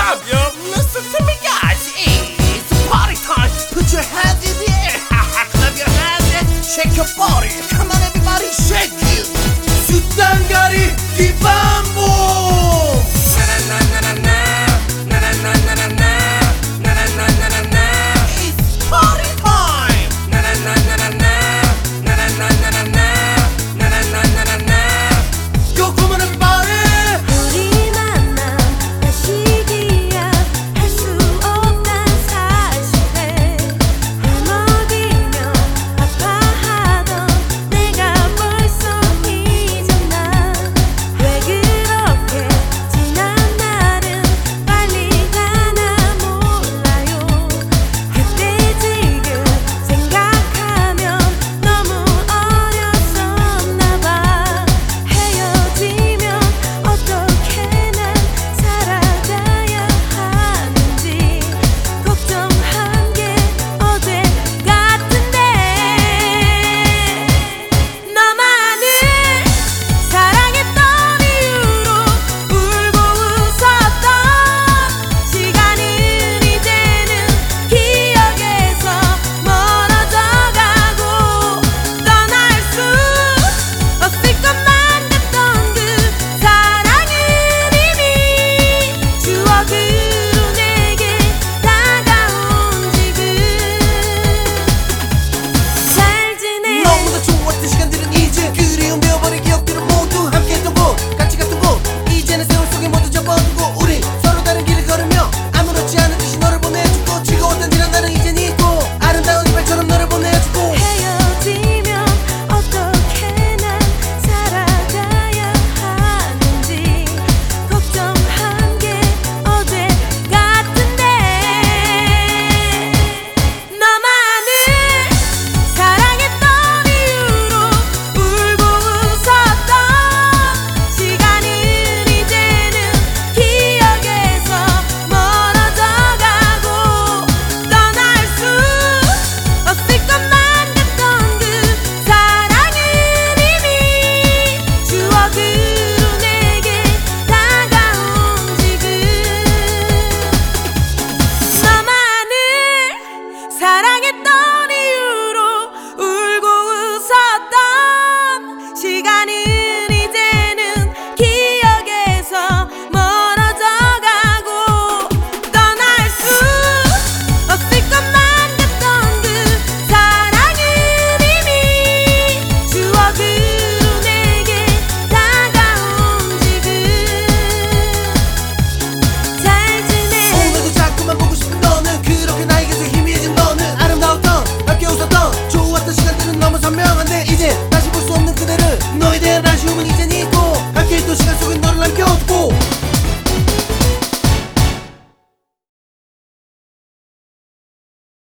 up, yo? Listen to me, guys. It's party time. Put your hands in the air. Clap your hands and shake your body. Come on, everybody, shake it. 숫단가리 뒷반복. It's party time. Go, come on, everybody. 우리 만남 다시기야 할 수 없단 사실에 울먹이며 아파하던 내가 벌써 잊었나. 왜 그렇게 지난 날은 빨리 가나 몰라요. 그때 지금 생각하면 너무 어렸었나 봐. 헤어지면 어떻게 난 살아가야 하는지 걱정한 게 어제 같은데. 너만을 사랑했던 이유로 울고 웃었던 시간은 이제는 기억에서 멀어져 가고 떠날 수 없을 것만 같던 그 사랑은 이미 추억으로 내게 다가온 지금. 잘 지내. 너무나 좋았던 시간들은 이제 그리움 되어버린 기억들은 모두 함께했던 곳 같이 갔던 곳 이제는 세월 속에 모두 접어두고 우리 서로 다른 길을 걸으며 아무렇지 않은 듯이 너를 보내주고 즐거웠던 지난 날은 이젠 잊고 아름다운 이별처럼 너를 보내주고 헤어지면 어떻게 난 살아가야 하는지 걱정한 게 어제 같은데. 너만을 사랑했던 이유로 울고 웃었던 시간은 이제는 기억에서 멀어져 가고 떠날 수 없을 것만 같던 그 사랑은 이미 추억으로 내게 다가온 지금. 너만을 사랑했던 이유로 울고 웃었던 시간은 이제는 기억에서 멀어져 가고 떠날 수 없을 것만 같던 그 사랑은 이미 추억으로 내게 다가온 지금. 잘 지내. 오늘도 자꾸만 보고 싶은 너는 그렇게 나에게서 희미해진 너는 아름다웠던 함께 웃었던 좋았던 시간들은 너무 선명한데 이제 다시 볼 수 없는 그대를 너에 대한 아쉬움은 이젠 잊고 함께했던 시간 속에 너를 남겨두고